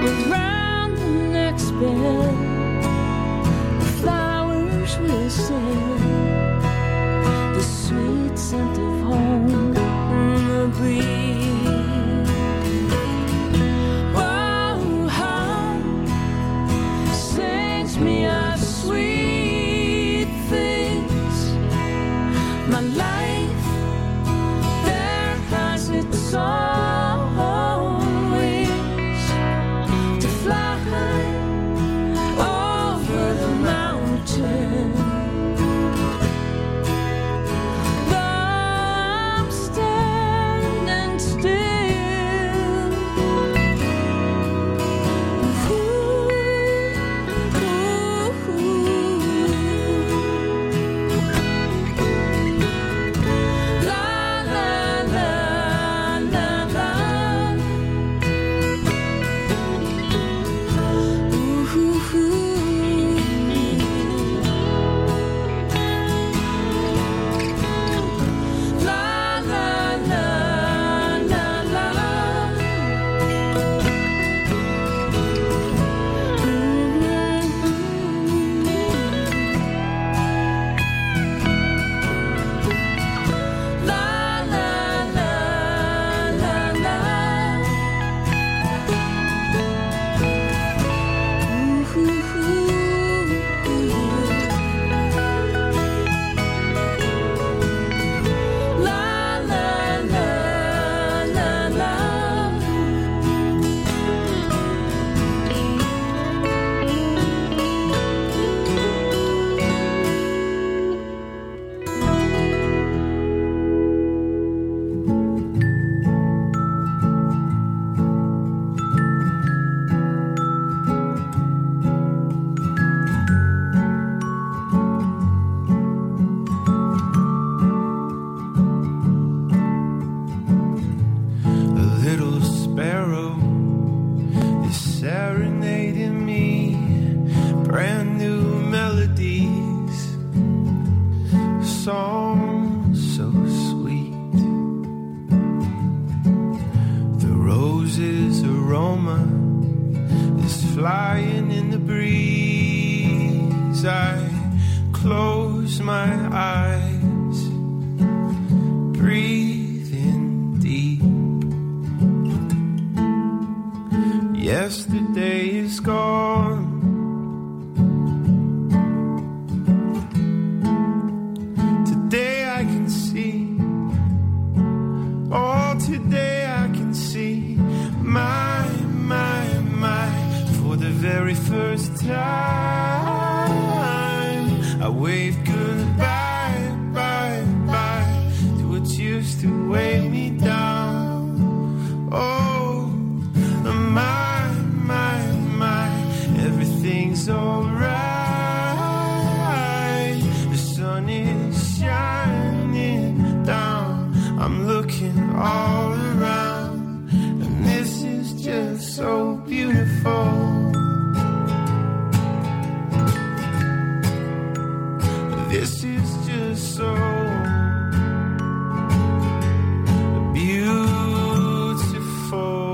around the next bend, the flowers will send the sweet scent of home in the breeze. Oh, how sings me of sweet things. My life there has its own wings to fly over the mountain. I'm standing still. La la la la la. La la la la la. La la la la la. La la la la la. A little sparrow is serenading me brand new melodies, songs so sweet. The rose's aroma is flying in the breeze. I close my eyes, breathe in deep. Yesterday is gone. Today I can see. Oh, today I can see. My, for the very first time, I wave goodbye, bye, bye to what used to weigh me down. Oh, my, everything's alright. The sun is shining down. I'm looking all around, and this is just so beautiful. This is just so beautiful.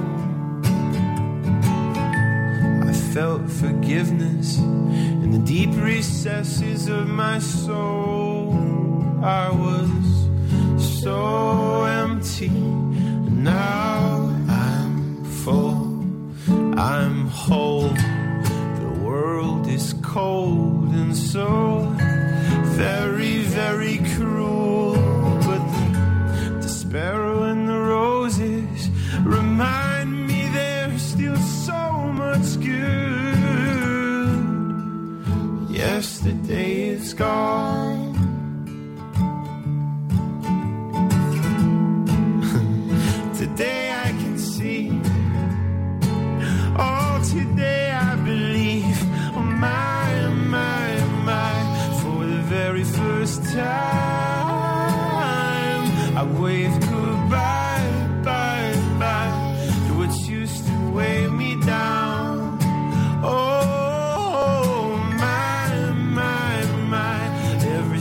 I felt forgiveness in the deep recesses of my soul. I was so empty, and now I'm full. I'm whole. The world is cold and so very, very cruel. But the sparrow and the roses remind me there's still so much good. Yesterday is gone. Today I can see. Oh, today I believe. Oh, my, for the very first time, I wave goodbye, bye, bye to what used to weigh me down. Oh, my,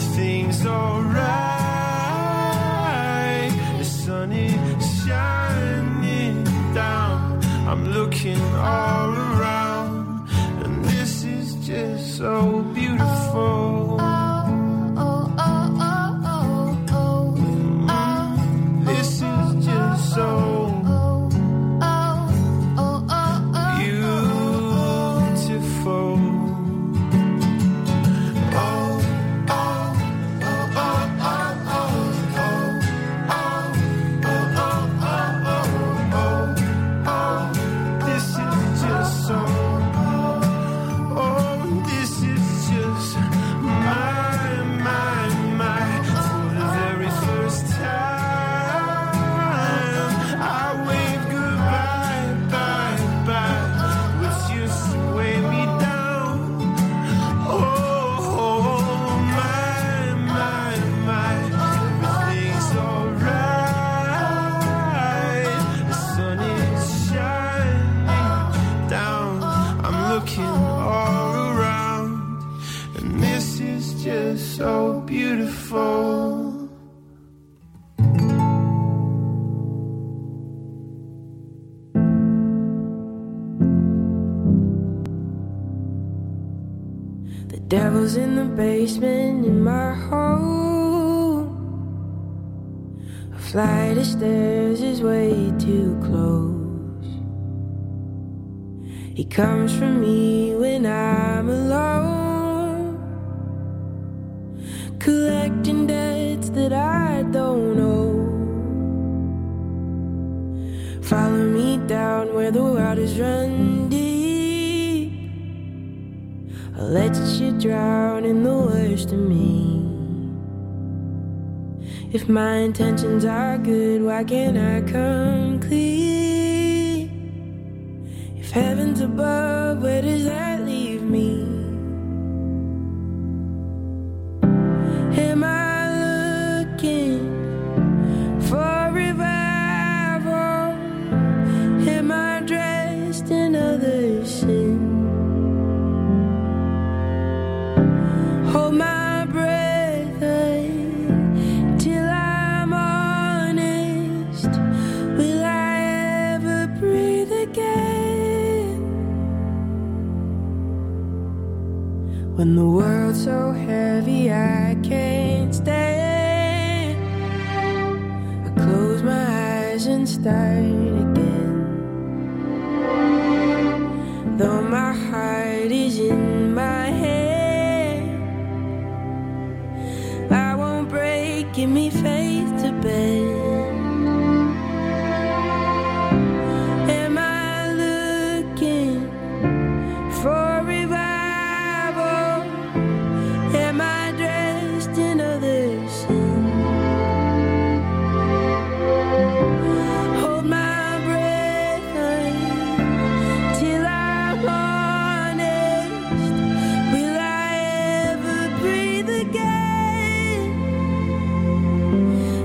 I'm looking all around, and this is just so beautiful. This is just so so beautiful. The devil's in the basement in my home. A flight of stairs is way too close. He comes for me when I'm alone, collecting debts that I don't owe. Follow me down where the waters run deep. I'll let you drown in the worst of me. If my intentions are good, why can't I come clean? If heaven's above, where does that leave me? Am I looking for revival? Am I dressed in other sin? Hold my breath till I'm honest. Will I ever breathe again? When the world's so heavy I can't stand, I close my eyes and start again. Though my heart is in my hand, I won't break, give me faith to bend. Am I looking for revival? Am I dressed in other sin? Hold my breath till I'm honest. Will I ever breathe again?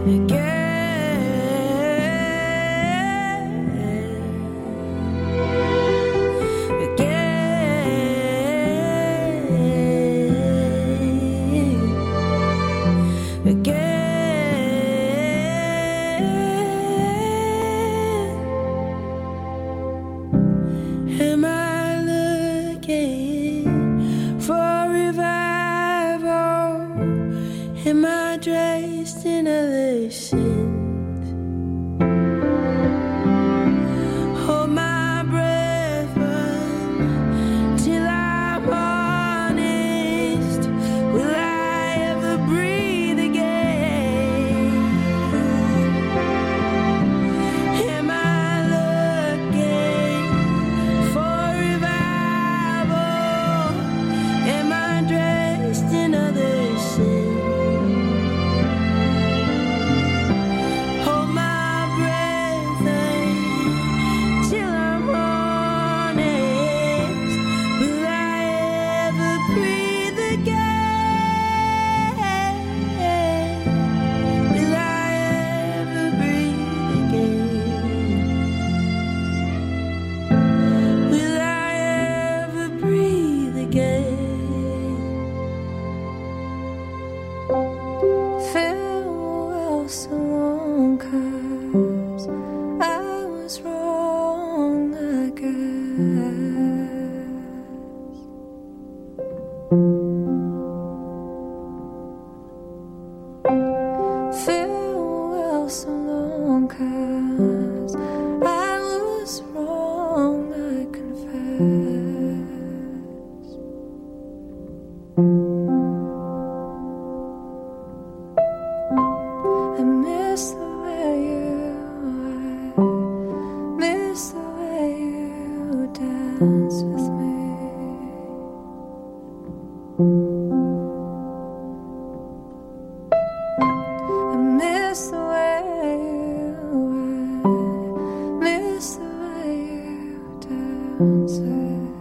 dance with me. I miss the way you dance with me.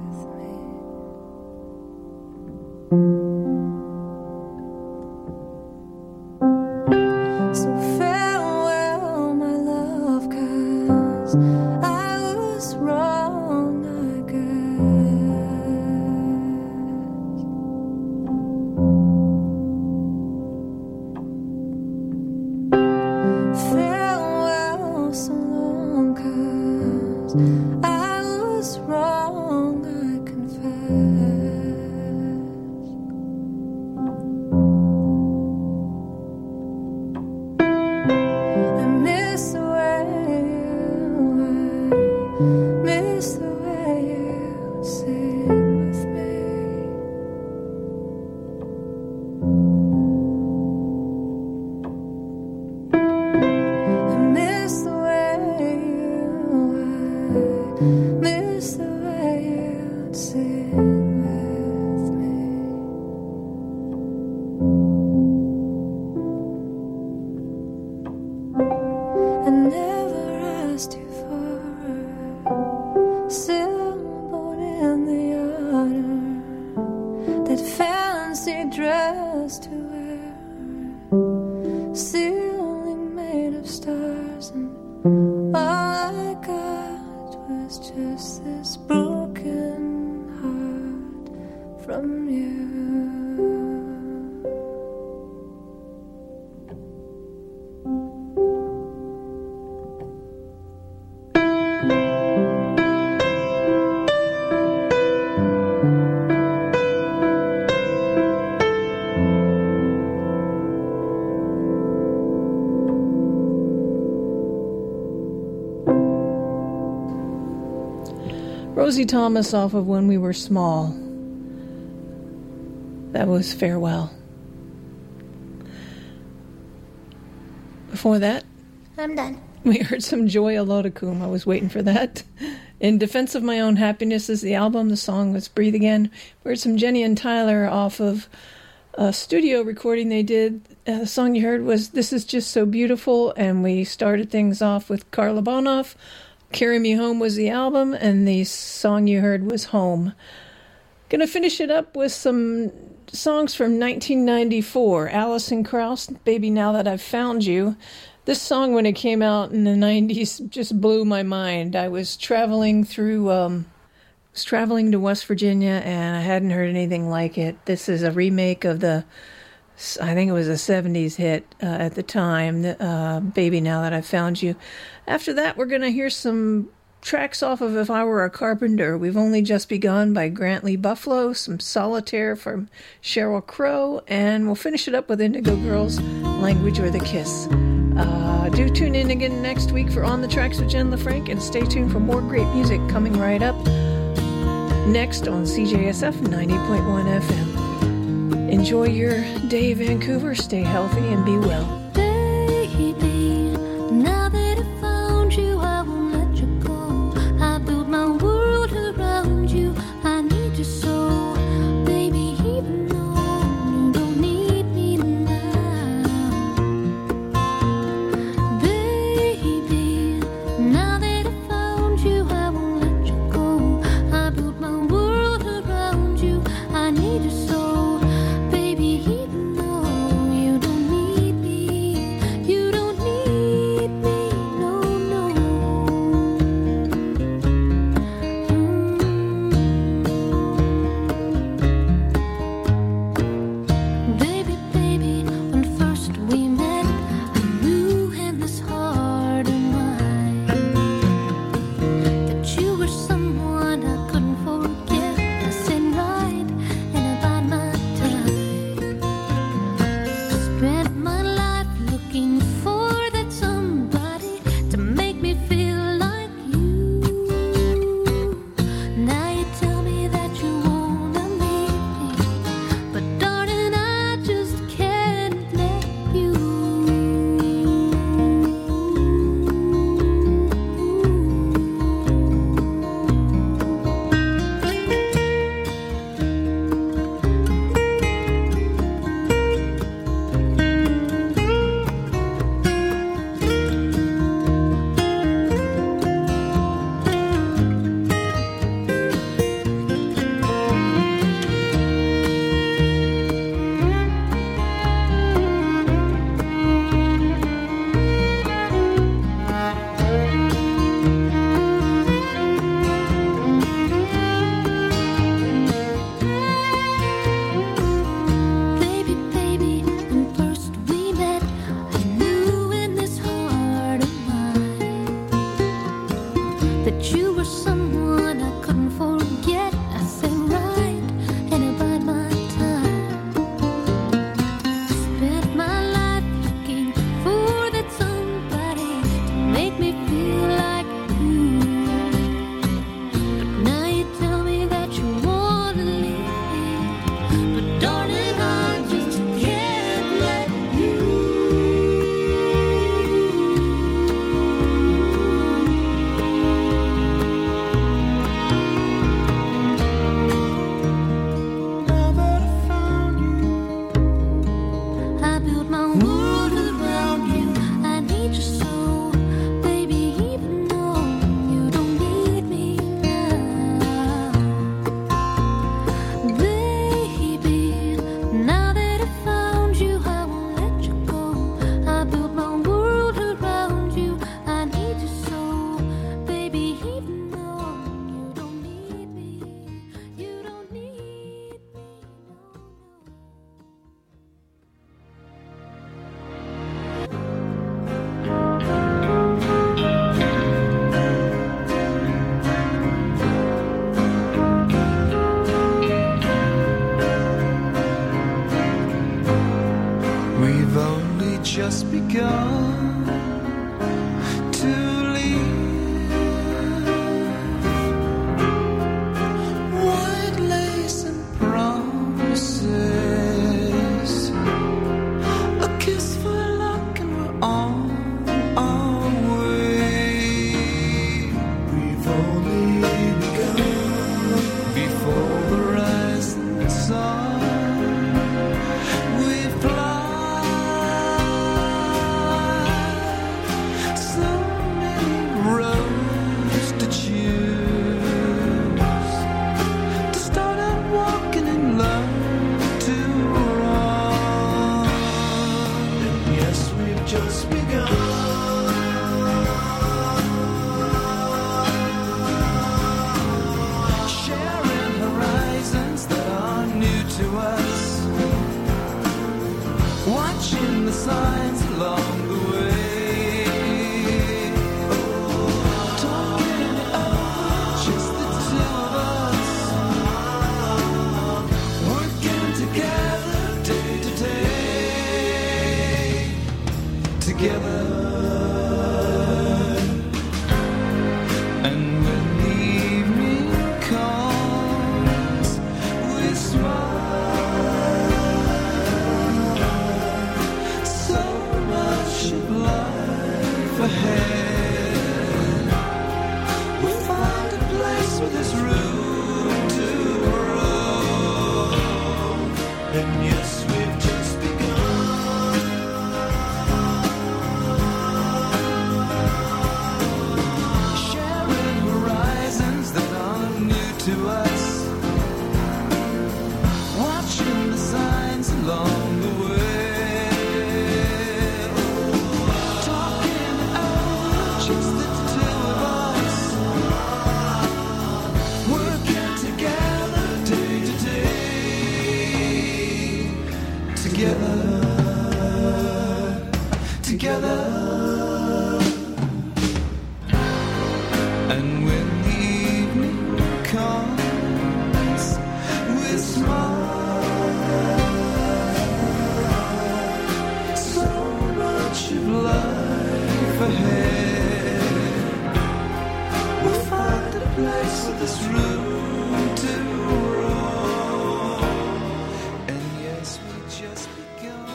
So farewell, my love, 'cause I was wrong, I guess. Farewell so long, 'cause I was wrong, I confess. I miss the way you sing with me. I miss the way you sing with me. I never asked you for a sailboat in the autumn, that fancy dress to wear, ceiling made of stars, and all I got was just this broken heart from you. Rosie Thomas off of When We Were Small. That was Farewell. Before that, I'm done. we heard some Joy Olotokum. I was waiting for that. In Defense of My Own Happiness is the album. The song was Breathe Again. We heard some Jenny and Tyler off of a studio recording they did. The song you heard was This Is Just So Beautiful, and we started things off with Carla Bonoff. Carry Me Home was the album, and the song you heard was Home. Gonna finish it up with some songs from 1994. Alison Krauss, Baby Now That I've Found You. This song, when it came out in the 90s, just blew my mind. I was traveling to West Virginia, and I hadn't heard anything like it. This is a remake of I think it was a 70s hit at the time, Baby Now That I've Found You. After that, we're going to hear some tracks off of If I Were a Carpenter. We've Only Just Begun by Grant Lee Buffalo, some Solitaire from Sheryl Crow, and we'll finish it up with Indigo Girls, Language or the Kiss. Do tune in again next week for On the Tracks with Jen LaFranc, and stay tuned for more great music coming right up next on CJSF 90.1 FM. Enjoy your day, Vancouver. Stay healthy and be well. Baby, now that I found you, I won't let you go. I built my world around you. I need you so, baby, even though you don't need me now. Baby, now that I found you, I won't let you go. I built my world around you. I need you so, baby, even though you don't need me just begun to leave. White lace and promises, a kiss for luck, and we're on our way. We've only begun before the rising sun. We've plied so many roads to choose, to start out walking and learn to run. And yes, we've just begun. Sharing horizons that are new to us, watching the signs along the way, talking it over, just the two of us, working together day to day, together. And when the evening comes, we smile. So much of life ahead. We'll find a place where there's room to grow. And yes, we've just begun. Sharing horizons that are new to us, watching the signs along the way, talking it over, just the two of us, working together day to day, together, together. And when the evening comes, we smile. So much of life ahead. We'll find a place with this room to grow. And yes, we just begun.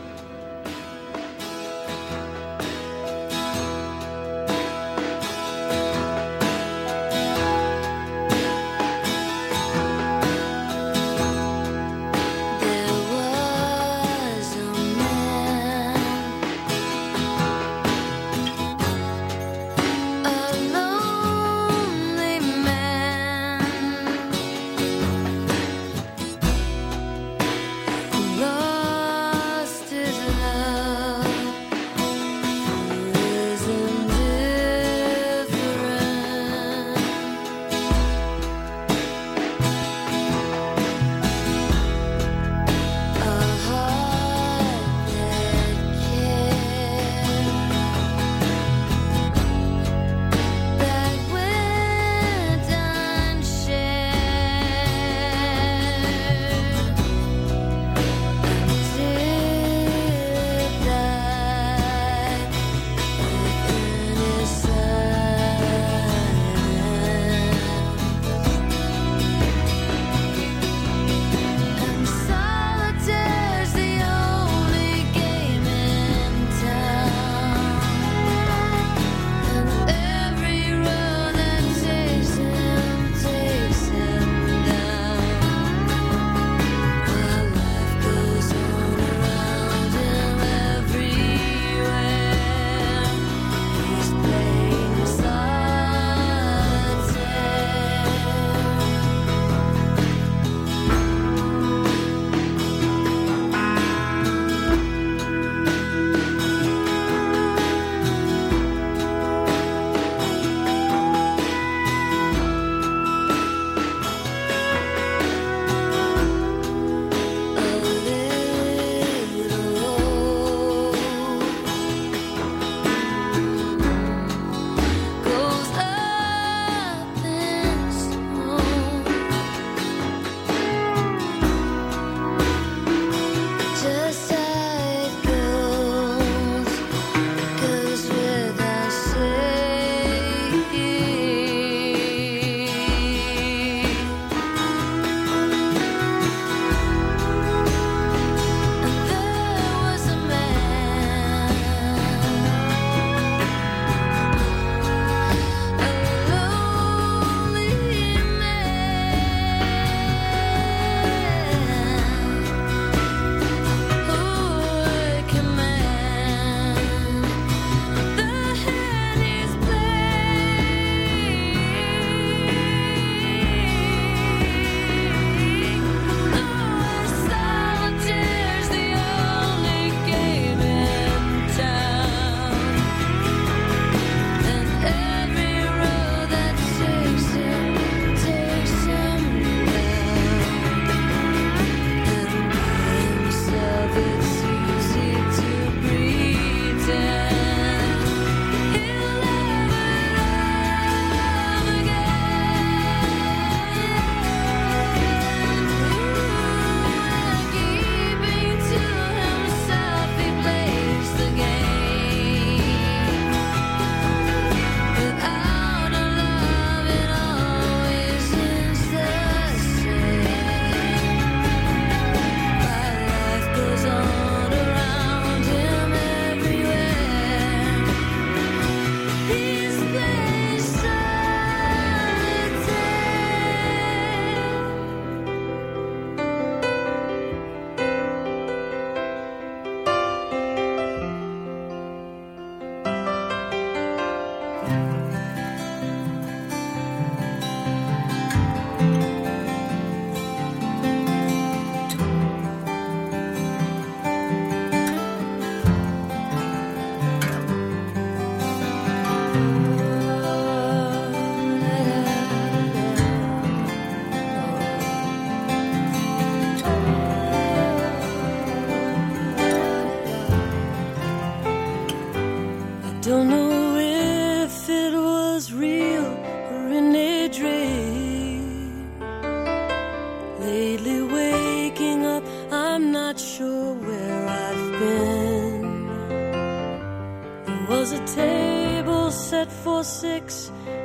There was a man, a lonely man,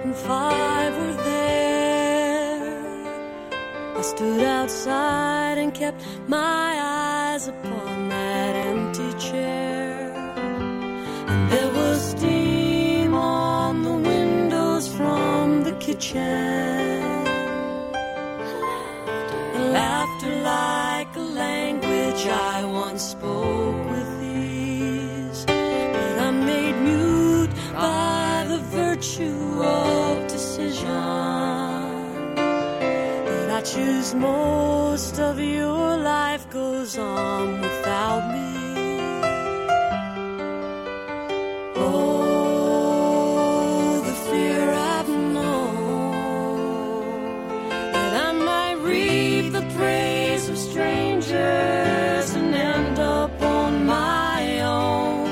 and 5 were there. I stood outside and kept my eyes upon that empty chair. And there was steam on the windows from the kitchen. Laughter like a language I once spoke with ease, but I'm made mute by the virtue of decision. That I choose most of your life goes on without me. Oh, the fear I've known, that I might reap the praise of strangers and end up on my own.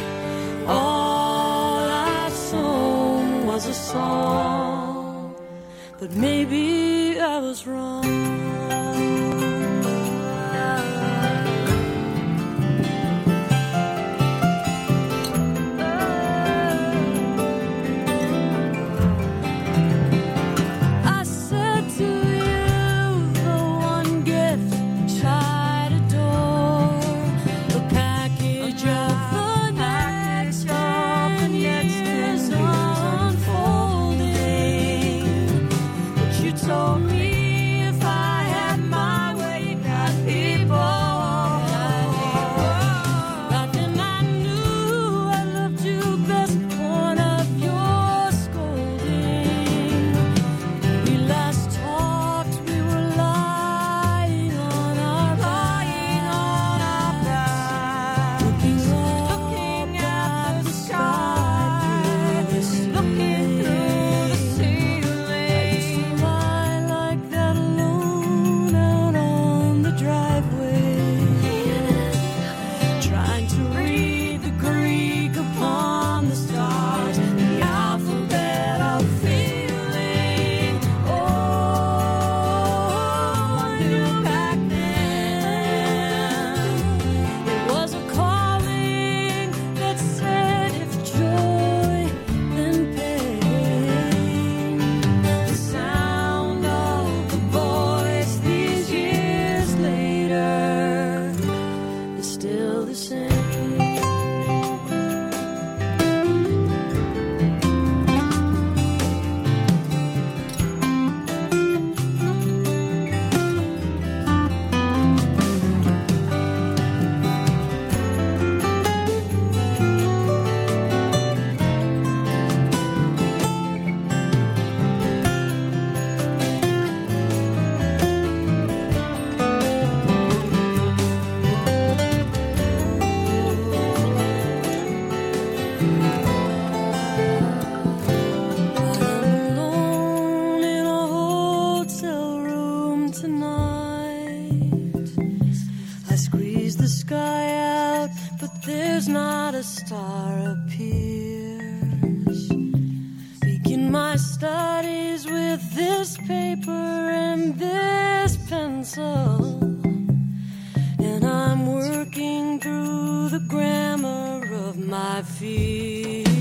All I've sown was a song, but maybe I was wrong. Told me if I had my way, got people. But then I knew I loved you best, one of your scolding. We last talked, we were lying on our backs, looking at the sky, looking through the ceiling. Trying to read the Greek upon the stars, the alphabet of feeling. Oh, I knew back then it was a calling that said if joy then pain. The sound of the voice these years later is still the same. Alone in a hotel room tonight, I squeeze the sky out, but there's not a star appears. Begin my studies with this paper and this pencil, and I'm working through the grammar of my fears.